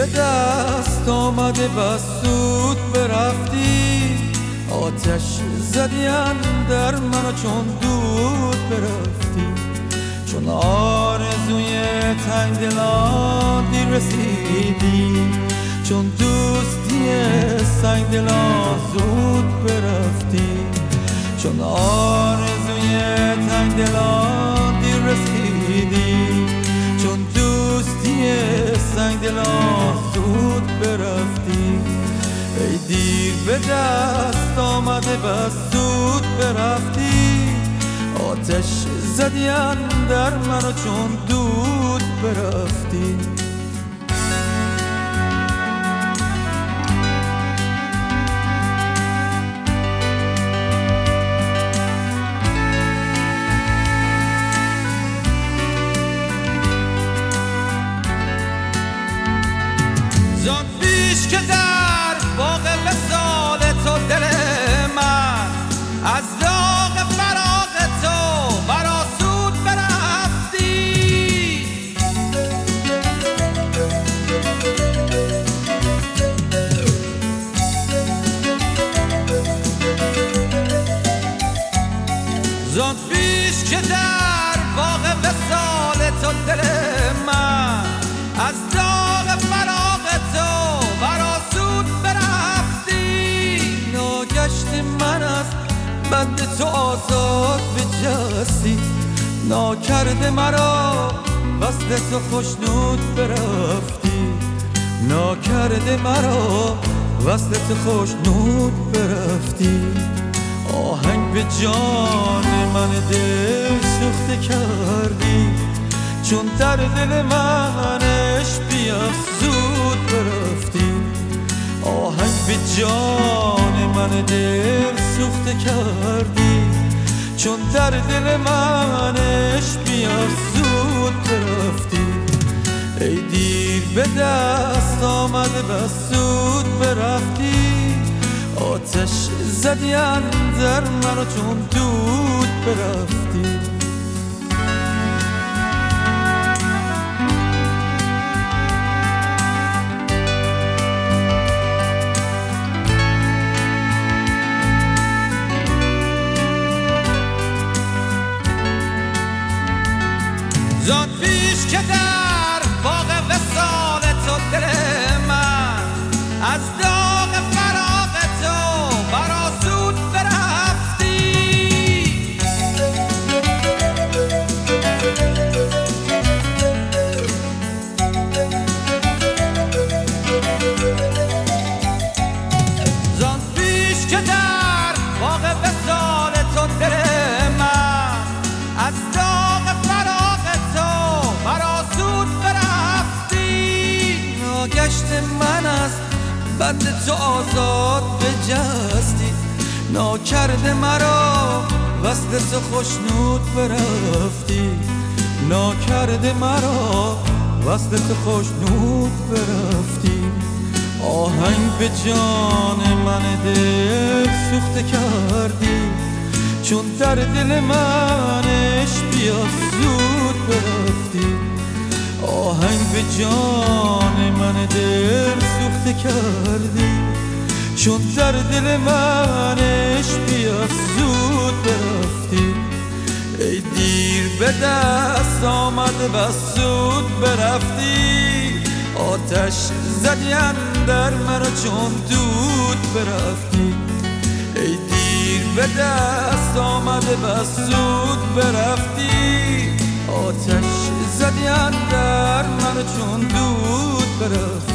به دست آمده بس زود برفتی، آتش زدی اندر من و چون دود برفتی. چون آرزوی تنگ دلان دیر رسیدی، چون دوستی سنگ دلان زود برفتی. چون آرزوی تنگ دلان دیر رسیدی، چون دوستی سنگ دلان زود برفتی. ای دیر به دست آمده بس زود برفتی، آتش زدی اندر من و چون دود برفتی. زان پیش که در باغ وصال تو دل من از داغ فراق تو برآسود برفتی. زان پیش که در باغ وصال تو دل من از داغ فراق تو برآسود برفتی. ناگشت من از بند تو آزاد بجستی، ناکرده مرا وصل تو خوشنود برفتی. ناکرده مرا وصل تو خوشنود برفتی. آهنگ به جان من دل سوخته کردی، چون در دل منش بیفزود برفتی. آهنگ به جان من دل سوخته کردی، چون در دل منش بیفزود برفتی. ای دیر به دست آمده بس زود برفتی، آتش زدی اندر من و چون دود برفتی. زان پیش که در باغ وصال تو دل من از داغ فراق تو برآسود برفتی. زان پیش که در باغ وصال تو دل من از داغ فراق تو برآسود برفتی. ناگشت من از بند تو آزاد بجستی، ناکرده مرا وصل تو خوشنود برفتی. ناکرده مرا وصل تو خوشنود برفتی. آهنگ به جان من دل سوخته کردی، چون در دل منش بیفزود برفتی. آهنگ به جان من دل سوخته کردی، چون در دل منش بیفزود برفتی. ای دیر به دست آمده بس زود برفتی، آتش زدی اندر من و چون دود برفتی. ای دیر به دست آمده بس زود برفتی، آتش زدی اندر من و چون دود برفتی.